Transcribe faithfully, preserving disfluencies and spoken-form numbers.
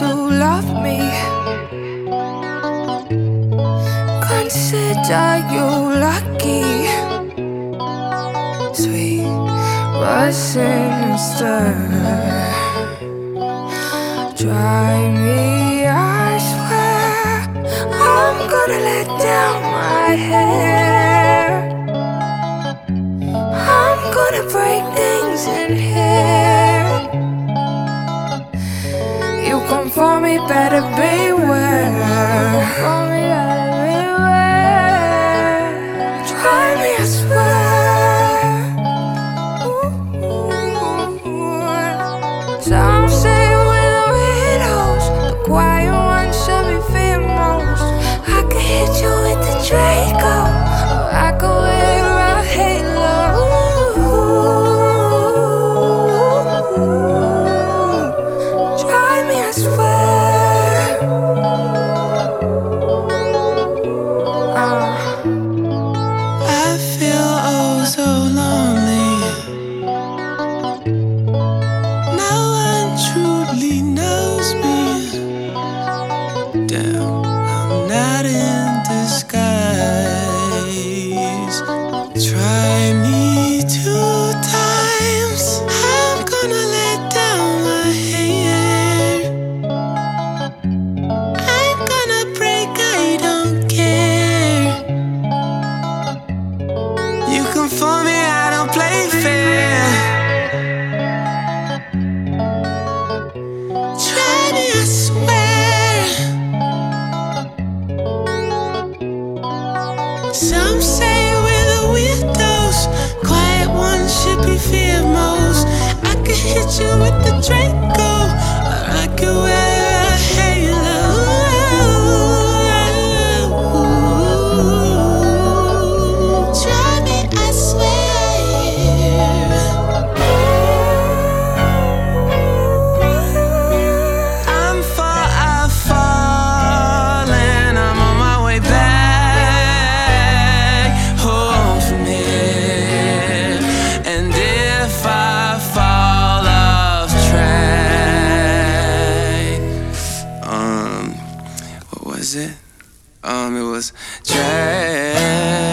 to love me. Consider you lucky, sweet but sinister. Try me, I swear. I'm gonna let down my hair. I'm gonna break things in here. You come for me, better beware. For me, better beware. Try me, I swear. Ooh. Some say we're the widows, the quiet ones should be feared most. I could hit you with the Draco, or I could wear a halo. Try me, I swear. uh. I feel oh so lonely. No one truly knows me. Damn, I'm not in disguise. Try me two times, I'm gonna let down my hair. I'm gonna break, I don't care. You come for me, I don't play fair. Try me, I swear. Some say we're the weirdos, quiet ones should be feared most. I could hit you with the Draco, or I could wear a halo. Try me, I swear. I'm far, I've fallen. I'm on my way back home from here. And if I fall off track, um, what was it? Um, it was track.